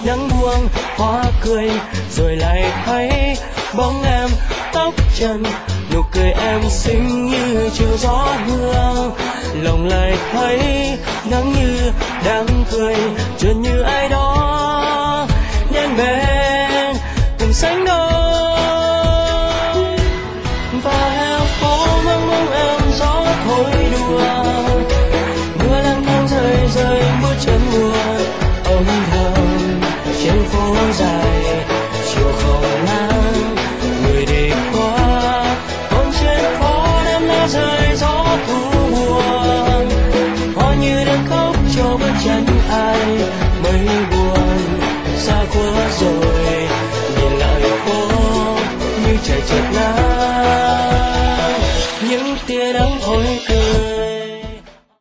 nắng buông hoa cười rồi lại thấy bóng em tóc trần nụ cười em xinh như chiều gió hương lòng lại thấy nắng như đang cười chợt như ai đó nhanh bên cùng sánh đôi và hè phố mang mong em gió thổi đùa mưa lang thang rơi rơi bước chân mùa âm thầm trên phố dài chiều không nắng người đi qua bóng trên phố đêm lá rơi gió thu buồn hoa như đang khóc cho bước chân ai mây buồn xa quá rồi nhìn lại phố như trời chợt nắng những tia nắng thổi cười